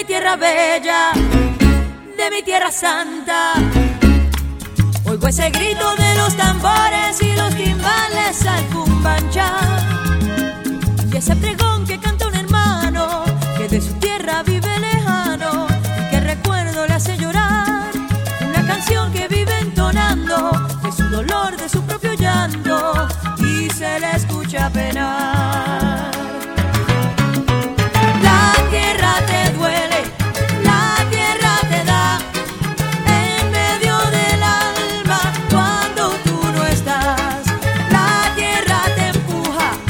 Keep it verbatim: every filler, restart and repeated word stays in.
mi tierra bella, de mi tierra santa. Oigo ese grito de los tambores y los timbales al cumbanchá, y ese pregón que canta un hermano que de su tierra vive lejano y que recuerdo le hace llorar. Una canción que vive entonando de su dolor, de su propio llanto, y se le escucha penar.